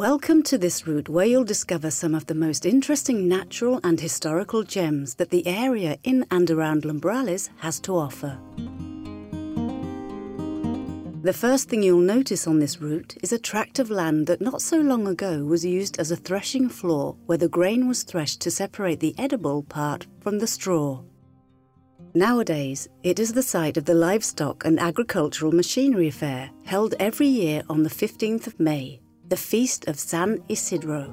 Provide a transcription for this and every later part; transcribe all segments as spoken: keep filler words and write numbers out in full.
Welcome to this route where you'll discover some of the most interesting natural and historical gems that the area in and around Lumbrales has to offer. The first thing you'll notice on this route is a tract of land that not so long ago was used as a threshing floor where the grain was threshed to separate the edible part from the straw. Nowadays, it is the site of the Livestock and Agricultural Machinery Fair held every year on the fifteenth of May, the Feast of San Isidro.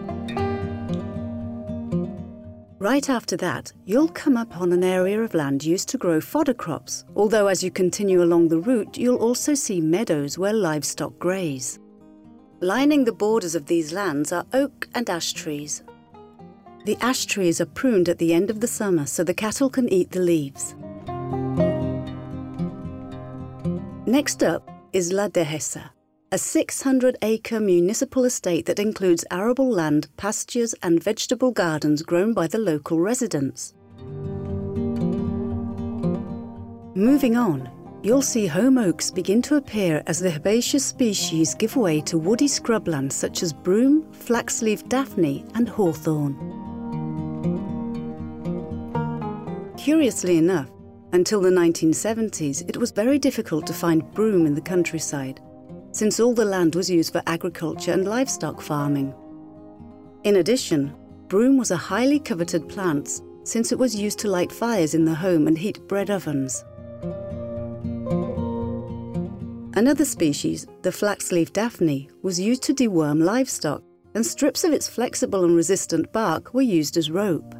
Right after that, you'll come up on an area of land used to grow fodder crops, although as you continue along the route, you'll also see meadows where livestock graze. Lining the borders of these lands are oak and ash trees. The ash trees are pruned at the end of the summer so the cattle can eat the leaves. Next up is La Dehesa, a six hundred acre municipal estate that includes arable land, pastures and vegetable gardens grown by the local residents. Moving on, you'll see home oaks begin to appear as the herbaceous species give way to woody scrublands such as broom, flaxleaf daphne and hawthorn. Curiously enough, until the nineteen seventies, it was very difficult to find broom in the countryside, since all the land was used for agriculture and livestock farming. In addition, broom was a highly coveted plant since it was used to light fires in the home and heat bread ovens. Another species, the flaxleaf daphne, was used to deworm livestock, and strips of its flexible and resistant bark were used as rope.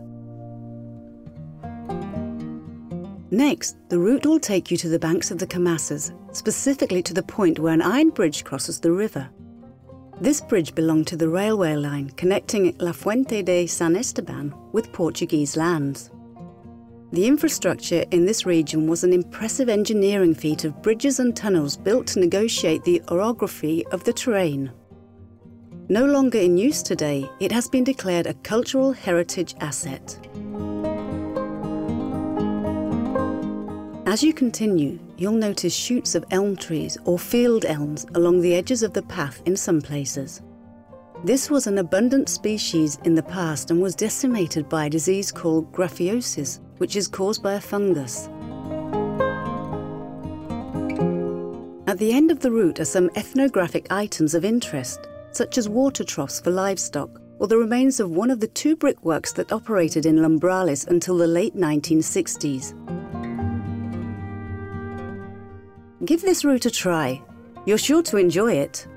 Next, the route will take you to the banks of the Camasas, specifically to the point where an iron bridge crosses the river. This bridge belonged to the railway line connecting La Fuente de San Esteban with Portuguese lands. The infrastructure in this region was an impressive engineering feat of bridges and tunnels built to negotiate the orography of the terrain. No longer in use today, it has been declared a cultural heritage asset. As you continue, you'll notice shoots of elm trees or field elms along the edges of the path in some places. This was an abundant species in the past and was decimated by a disease called graphiosis, which is caused by a fungus. At the end of the route are some ethnographic items of interest, such as water troughs for livestock, or the remains of one of the two brickworks that operated in Lumbrales until the late nineteen sixties. Give this route a try. You're sure to enjoy it.